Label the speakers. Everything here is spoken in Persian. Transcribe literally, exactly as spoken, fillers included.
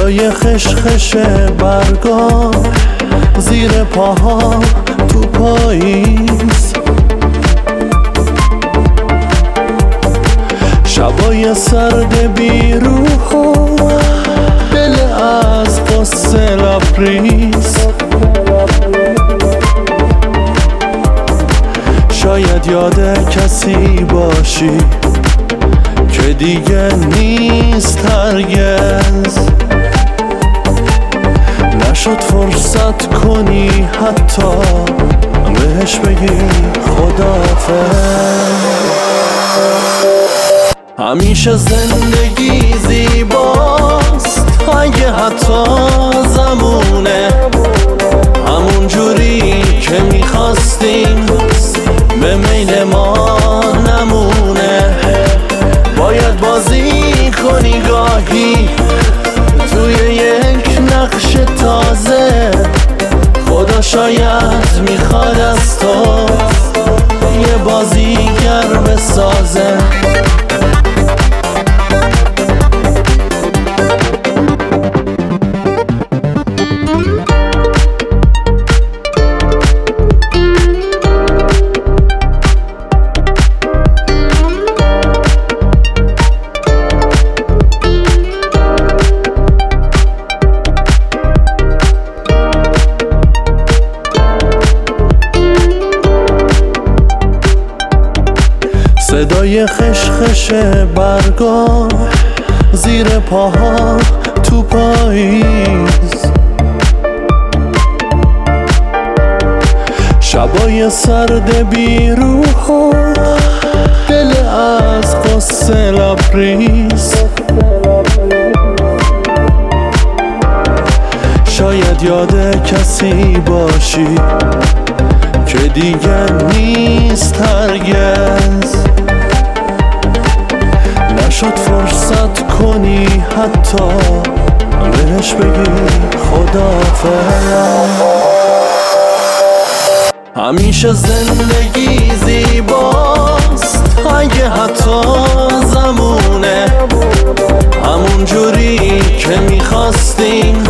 Speaker 1: صدای خشخش برگا زیر پاها تو پاییز، شبای سرد بیروح و دل از قصه لبریز. شاید یاد کسی باشی که دیگه نیست هرگز، نشد فرصت کنی حتی بهش بگی خداحافظ. همیشه زندگی زیباست اگه حتی زمونه همون جوری که میخواستیم به میل ما نمونه. باید بازی کنی گاهی توی یک نقش تازه، خدا شاید میخواد از تو یه بازیگر بسازه. صدای خشخش برگا زیر پاها تو پاییز، شبای سرد بیروح و دل از قصه لبریز. شاید یاد کسی باشی که دیگه نیست هرگز، نشد فرصت کنی حتی بهش بگی خداحافظ. همیشه زندگی زیباست اگه حتی زمونه همون جوری که میخواستیم